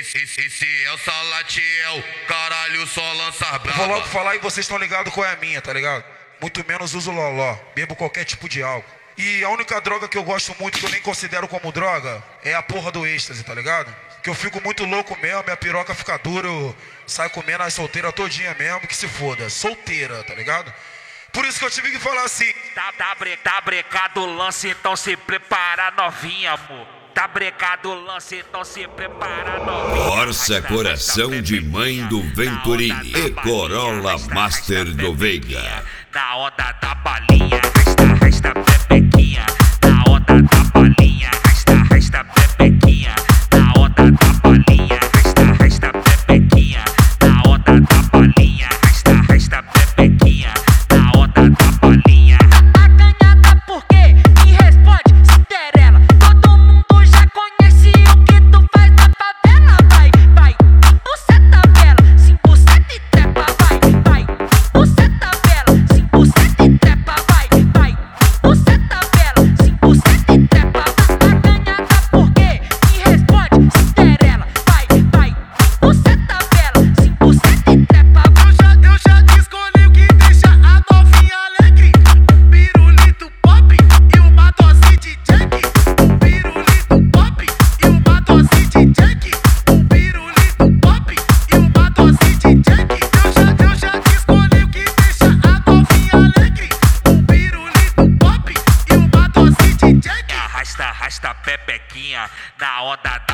Esse é o Salatiel, caralho, só lança braba. Vou logo falar e vocês estão ligados qual é a minha, tá ligado? Muito menos uso loló, bebo qualquer tipo de álcool. E a única droga que eu gosto muito, que eu nem considero como droga, é a porra do êxtase, tá ligado? Que eu fico muito louco mesmo, minha piroca fica dura, eu saio comendo as solteiras todinha mesmo, que se foda. Solteira, tá ligado? Por isso que eu tive que falar assim. Tá brecado o lance, então se prepara novinha, amor. Tá brecado o lance, então se prepara novinha. Força Coração de Mãe do Venturini e Corolla Master do Veiga. Na onda da balinha, resta pepequinha. Na onda da balinha, resta pepequinha. Na onda da balinha, resta pepequinha. Na onda da balinha, resta pepequinha. Na onda da balinha. Acanhada por quê? Me responde, Cinderela. Todo mundo já conhece o que tu faz na favela. Vai, buceta bela, sim, buceta e trepa. Vai, buceta bela, sim, buceta e trepa. Vai, buceta bela, sim, buceta e trepa. Acanhada por quê? Me responde, Cinderela. Vai, buceta bela, sim, buceta e trepa. Eu já escolhi o que deixa a novinha alegre. Um pirulito pop e uma dose de Jack. Um pirulito pop e uma dose de Jack. Um pirulito pop e uma dose de Jack. Eu já escolhi o que deixa a novinha alegre. Um pirulito pop e uma dose de Jack. Arrasta pepequinha na onda